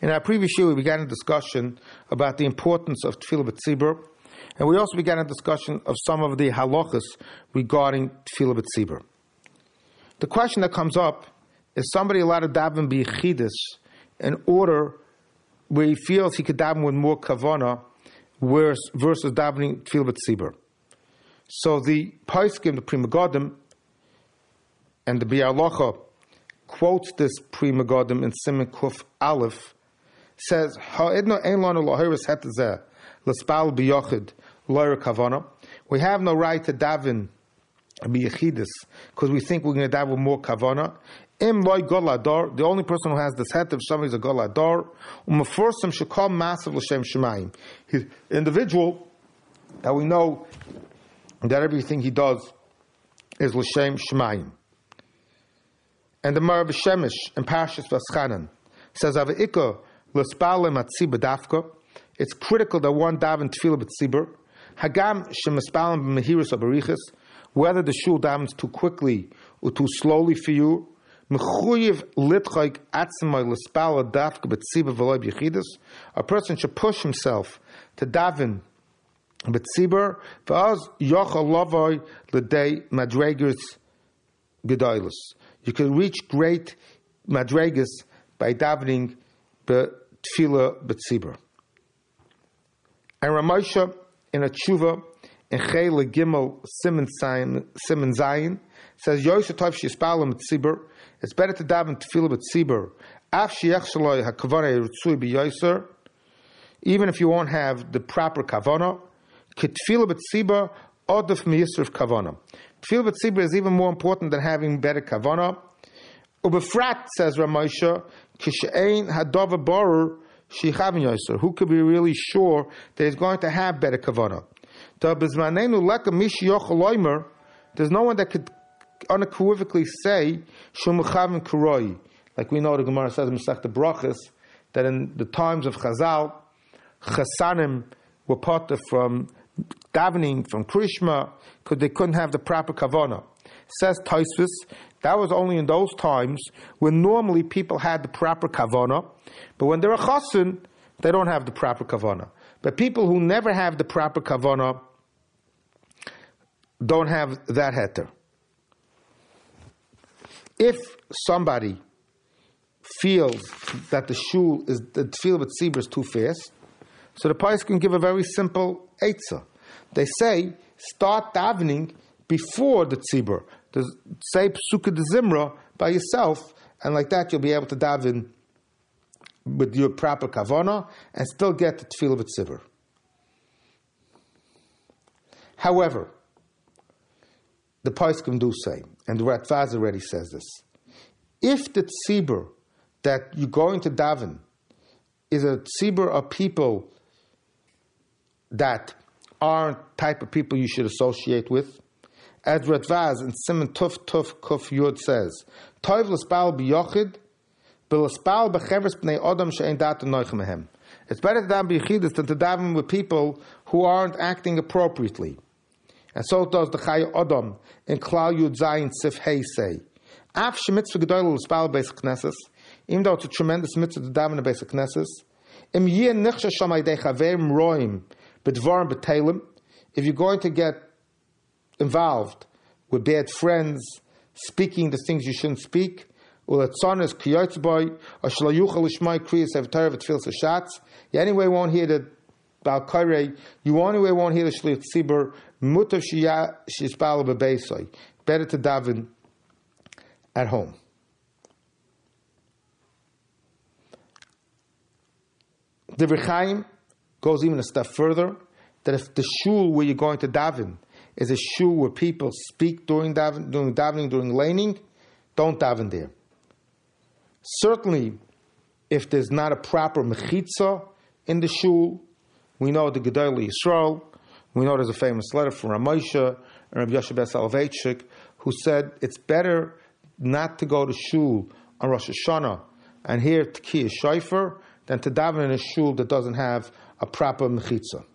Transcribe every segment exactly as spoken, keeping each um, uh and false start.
In our previous year, we began a discussion about the importance of Tefillah B'Tzibur, and we also began a discussion of some of the halachas regarding Tefillah B'Tzibur. The question that comes up is somebody allowed to daven b'yechidus in order where he feels he could daven with more kavanah versus davening Tefillah B'Tzibur. So the Paiskim, the Pri Megadim, and the Biur Halacha quotes this Pri Megadim in Siman Kuf Aleph, says, Ha'idno ein lanu lahiris hetazeh l'spal b'yochid loyer kavana. We have no right to daven b'yechidus because we think we're going to daven with more kavana. Im loy golador, the only person who has this het if somebody's a golador, u'meforsim shekol masav l'shem shemayim. His individual that we know that everything he does is l'shem shemayim. And the Marav Shemesh in Parshas Vaschanan says, Ava'ika l'spal l'matziba dafka. It's critical that one daven tefillah b'tzibur. Hagam shemispalim b'mehirus abarichas. Whether the shul davens too quickly or too slowly for you. Mechuyev litchayk atzimay l'spal dafka b'tzibur v'loy b'yechidus. A person should push himself to daven b'tzibur. V'az yochal lavoi l'dei madregas gedolos. You can reach great madregas by davening b'tefillah b'tzibur. And Ramosha in a tshuva in Chele Gimel Siman Zayin says, Yosef Tov Shispalim b'tzibur. It's better to daven tefillah b'tzibur. Af sheyech shaloi hakavana yitzui b'yoser. Even if you won't have the proper kavana, ketefillah b'tzibur odef miyisrif kavana. Tefillah b'tzibur is even more important than having better kavana. Ubefrat, says Ramosha, kishein hadava borur shechavin yoser. Who could be really sure that he's going to have better kavana? There's no one that could unequivocally say shumachavin kuroi. Like we know the Gemara says in Masechta Brachos that in the times of Chazal, Chasanim were parted from davening, from Krishma, because they couldn't have the proper kavana. Says Tosfos, that was only in those times when normally people had the proper kavana, but when they're a chasen, they don't have the proper kavana. But people who never have the proper kavana don't have that heter. If somebody feels that the shul is the tefillah b'tzibur is too fast, so the Pais can give a very simple eitzah. They say start davening before the tzibur. Say Psukkah de Zimra by yourself, and like that you'll be able to daven with your proper kavana and still get the tefillah b'tzibur. However, the Paiskim do say, and the Ratvaz already says this, if the tzibur that you're going to daven is a tzibur of people that aren't type of people you should associate with, as Ratvaz in Siman Tuf Tuf Kuf Yud says, Toiv l'spal b'yochid, b'l'spal b'cheves b'nei odam she'en datu noichem mehem. It's better to daven b'yechidus than to daven with people who aren't acting appropriately. And so does the Chai Odom in Klal Yud Zayin Sif Hey say, Af shemitzvah gedoyle l'spal b'eis knesses, even though it's a tremendous mitzvah to daven in b'eis knesses, im yeh nichsha shamay dei chaverim roim b'dvarim b'teilim, if you're going to get involved with bad friends, speaking the things you shouldn't speak, or tzonis kiyotzboy, or shlayuchal ishmai kriyas evtar v'tfil sashatz, you anyway won't hear the Bal Kairei, you anyway won't hear the shliach tzibur, mutav shiyah shispal b'beisoi. Better to daven at home. The Rechaim goes even a step further, that if the shul where you're going to daven is a shul where people speak during daven, during davening, during laning, don't daven there. Certainly, if there's not a proper mechitza in the shul, we know the Gedolei Yisrael, we know there's a famous letter from Ramosha and Rabbi Yoshe ben Soloveitchik, who said it's better not to go to shul on Rosh Hashanah and hear Tkiyah Shofar than to daven in a shul that doesn't have a proper mechitza.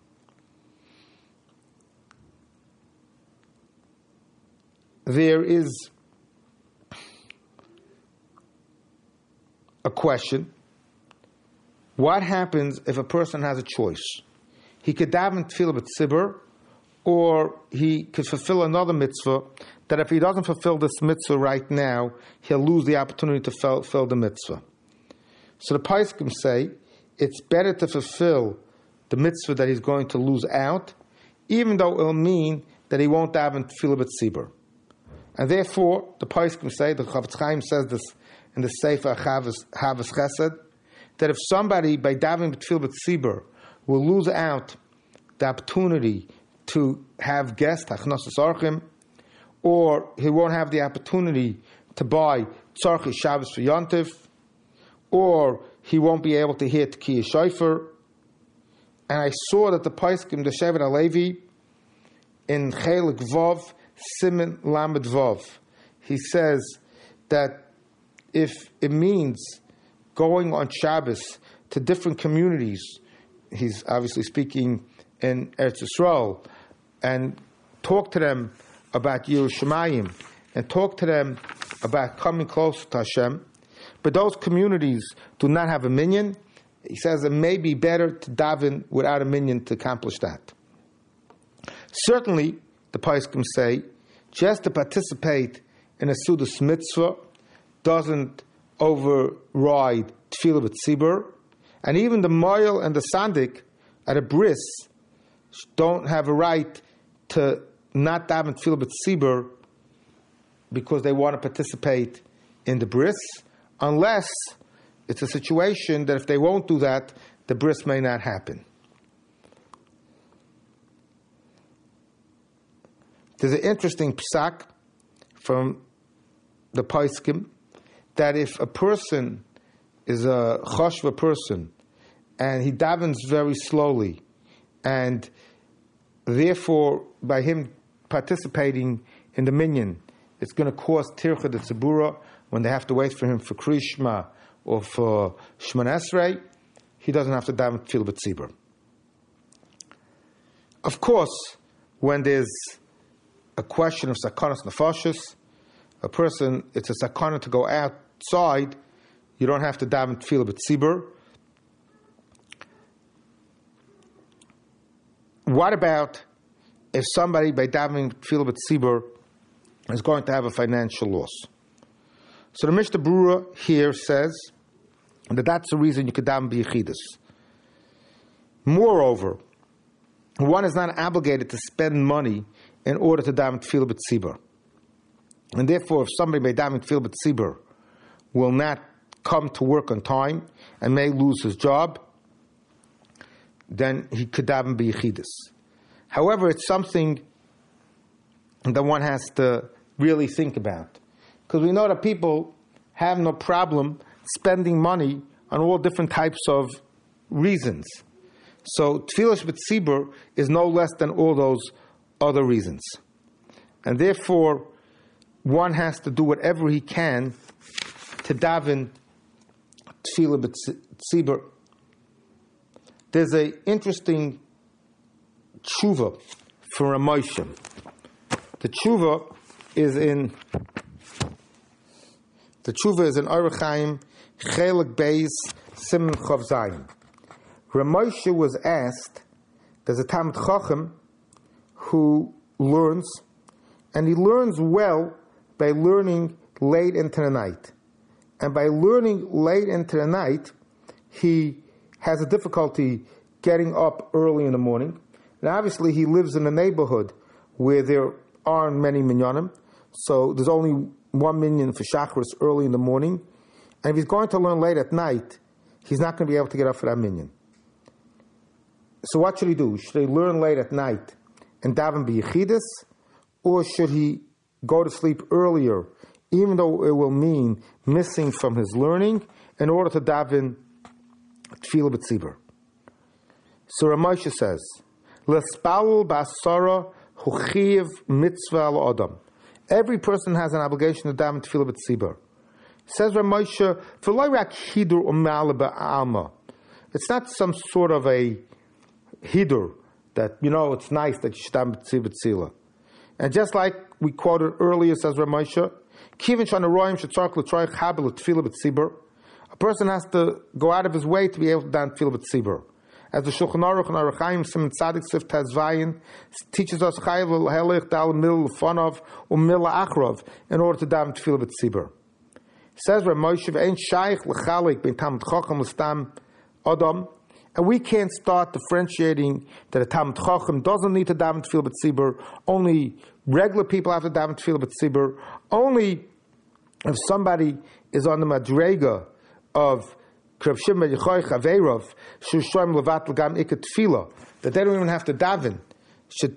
There is a question what happens if a person has a choice? He could daven tefillah b'tzibur, or he could fulfill another mitzvah, that if he doesn't fulfill this mitzvah right now, he'll lose the opportunity to fulfill the mitzvah. So the Poskim say, it's better to fulfill the mitzvah that he's going to lose out, even though it'll mean that he won't daven tefillah b'tzibur. And therefore, the Poskim say, the Chafetz Chaim says this in the Sefer Havas Chesed, that if somebody, by davening tefillah b'tzibur, will lose out the opportunity to have guests, hachnosas orchim, or he won't have the opportunity to buy tzarchi Shabbos for Yontif, or he won't be able to hear Tekiyah Shofar. And I saw that the Poskim, the Shevet HaLevi, in Chelik Vav, Siman Lamed Vav, he says that if it means going on Shabbos to different communities, he's obviously speaking in Eretz Yisrael, and talk to them about Yerushalayim, and talk to them about coming closer to Hashem, but those communities do not have a minyan, he says it may be better to daven without a minyan to accomplish that. Certainly, the Poskim say, just to participate in a Sudas mitzvah doesn't override Tefillah b'tzibur, and even the Moyel and the Sandik at a bris don't have a right to not daven Tefillah b'tzibur because they want to participate in the bris, unless it's a situation that if they won't do that, the bris may not happen. There's an interesting psak from the Poskim that if a person is a choshva person and he davens very slowly, and therefore by him participating in the minyan, it's going to cause tircha de tzibura when they have to wait for him for Krishma or for Shemon Esrei, he doesn't have to daven tefillah b'tzibur. Of course, when there's a question of sakonas nefashos, a person, it's a sakana to go outside, you don't have to daven tefillah b'tzibur. What about if somebody, by davening tefillah b'tzibur, is going to have a financial loss? So the Mishnah Berurah here says that that's the reason you could daven b'yechidus. Moreover, one is not obligated to spend money in order to daven tefillah b'tzibur. And therefore, if somebody by davening tefillah b'tzibur will not come to work on time and may lose his job, then he could daven b'yechidus. However, it's something that one has to really think about, because we know that people have no problem spending money on all different types of reasons. So tefillah b'tzibur is no less than all those other reasons. And therefore, one has to do whatever he can to daven tefillah b'tzibur. There's an interesting tshuva for a Moshe. The tshuva is in the tshuva is in Orach Chaim Chelik Beis Siman Chav Zayin. Ramoshe was asked, there's a Talmid Chacham who learns, and he learns well by learning late into the night. And by learning late into the night, he has a difficulty getting up early in the morning. And obviously he lives in a neighborhood where there aren't many minyanim, so there's only one minyan for Shachris early in the morning. And if he's going to learn late at night, he's not going to be able to get up for that minyan. So what should he do? Should he learn late at night and daven b'yechidus, or should he go to sleep earlier, even though it will mean missing from his learning, in order to daven tefillah b'tzibur? So Ramoshe says, L'spalul b'asara hu chiyav mitzvah al adam. Every person has an obligation to daven tefillah b'tzibur. Says Ramoshe, v'lo rak hidur u'ma'ala ba'alma. It's not some sort of a hidur that, you know, it's nice that you should daven b'tzibur. And just like we quoted earlier, says Ramoshe, kivin shana roim shetzark l'troich habel tefillah b'tzibur. A person has to go out of his way to be able to daven Tefillah B'tzibur. As the Shulchan Aruch and Aruch Chaim Siman Tzadik Sif Tazvayin teaches us Chayav L'Helich Dal Mil L'Fonov U'Mil L'Achrov in order to daven Tefillah B'tzibur. It says Rav Moshe Ein Shaykh L'Chalik Ben Talmid Chacham L'Stam Adam, and we can't start differentiating that a Talmid Chacham doesn't need to daven Tefillah B'tzibur. Only regular people have to daven Tefillah B'tzibur. Only if somebody is on the madrega of Krab Shimon ben Yochai Chaveirov Shushoim Levat L'Gam Ikat Tefillah, that they don't even have to daven. The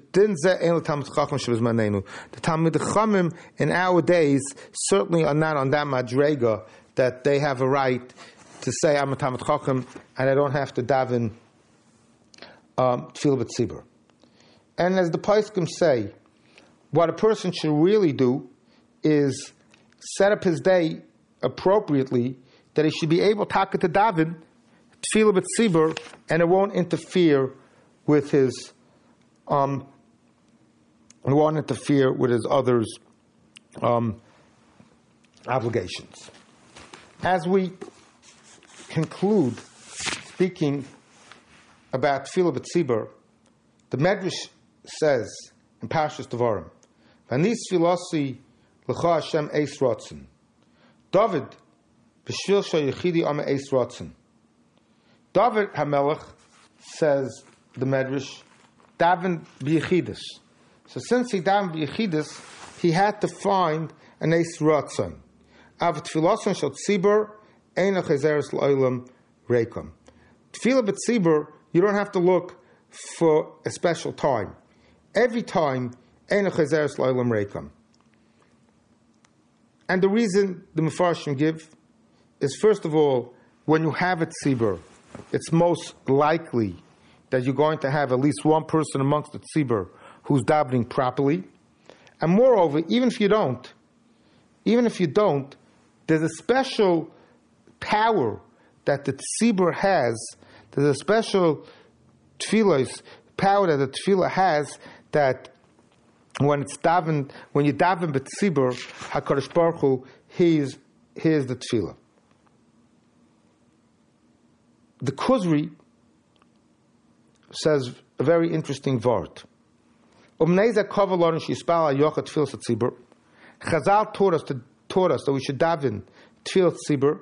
Talmid Chachamim in our days certainly are not on that madrega that they have a right to say I'm a Talmid Chacham and I don't have to daven um, Tefillah B'tzibur. And as the Poskim say, what a person should really do is set up his day appropriately, that he should be able taka to daven Tefillah B'tzibur, and it won't interfere with his um it won't interfere with his others um obligations. As we conclude speaking about Tefillah B'tzibur, the Medrash says in Parshas Devarim, "Vanis filasi l'cha Hashem eis rotzen." David b'shvil shayichidi am eis rotzen. David HaMelech, says the Medrash, daven b'yechidus. So since he daven b'yechidus, he had to find an eis rotzen. Av tfilason shel tzibur ein achezeres l'olam reikam. Tefillah b'tzibur, you don't have to look for a special time. Every time, ein achezeres l'olam reikam. And the reason the Mefarshim give is, first of all, when you have a tzibur, it's most likely that you're going to have at least one person amongst the tzibur who's davening properly. And moreover, even if you don't, even if you don't, there's a special power that the tzibur has, there's a special tefillah, power that the tefillah has, that when it's daven, when you daven b'tzibur, HaKadosh Baruch Hu, he's, here's the tefillah. The Kuzri says a very interesting word. Chazal taught us, to, taught us that we should daven tefillah tzibur.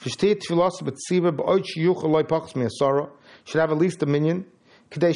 Should have at least a minyan. He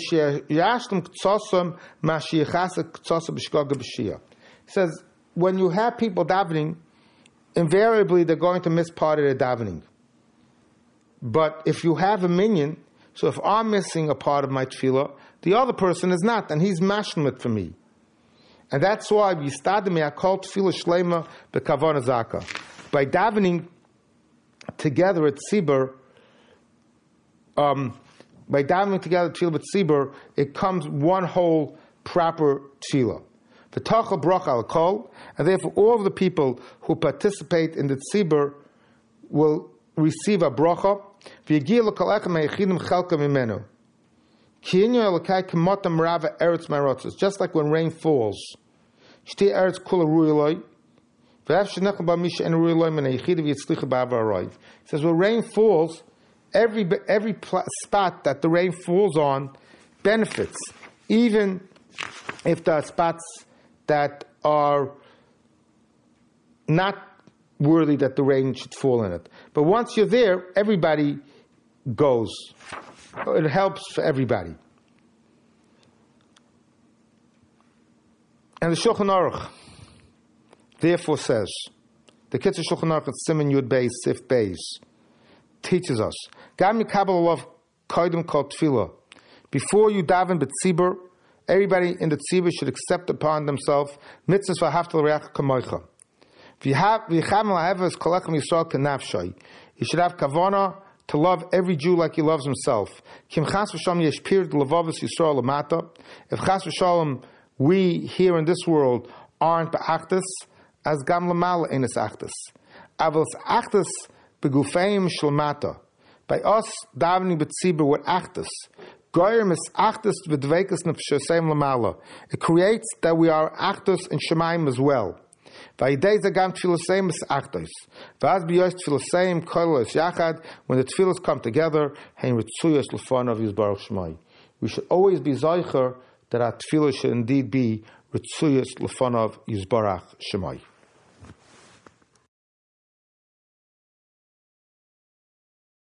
says, when you have people davening, invariably they're going to miss part of their davening. But if you have a minyan, so if I'm missing a part of my tefillah, the other person is not, and he's mashlim for me. And that's why we started me, I call tefillah shlema b'kavana zaka. By davening together at Tzibur, um, by davening together at tefillah b'tzibur, it comes one whole proper tefillah. V'tachal bracha al kol, and therefore all of the people who participate in the tzibur will receive a bracha. V'yagir l'kol echem ha'yechidim chelka mimenu. Ki inyo elokai k'motam rava eretz ma'rotzos. Just like when rain falls, shti eretz kula ru'iloi, v'ev shenechel ba misha en ru'iloi min ha'yechidim v'yitzlicha ba'ava arayv. It says when rain falls, every every pl- spot that the rain falls on benefits, even if there are spots that are not worthy that the rain should fall in it. But once you're there, everybody goes. It helps for everybody. And the Shulchan Aruch therefore says, the Kitzur Shulchan Aruch at Siman Yud Beis Sif Beis teaches us, Gam Mikabel Olav Kodim Kol Tefillah. Before you daven b'tzibur, everybody in the tzibur should accept upon themselves mitzvahs v'haftal reach kamoicha. V'yichavim la'havas kolechem Yisrael k'nafshay. You should have kavana to love every Jew like he loves himself. Kim chas v'shalom yeshpir l'vavos Yisrael l'mata. If chas v'shalom we here in this world aren't ba'achtas, as gam l'mal enes achtas. Avos achtas begufeim shlmata. By us davening b'tzibur with achtas, goyim is achtas v'dveikas nefshoseim l'mala. It creates that we are achtas in Shemaim as well. Vayidei zagam tfiloseim es achdos. Vaz biyos tfiloseim kolos yachad. When the tefillos come together, hein ritzuyos l'fanav yizbarach shemai. We should always be zeicher that our tefillah should indeed be ritzuyos l'fanav yizbarach shemai.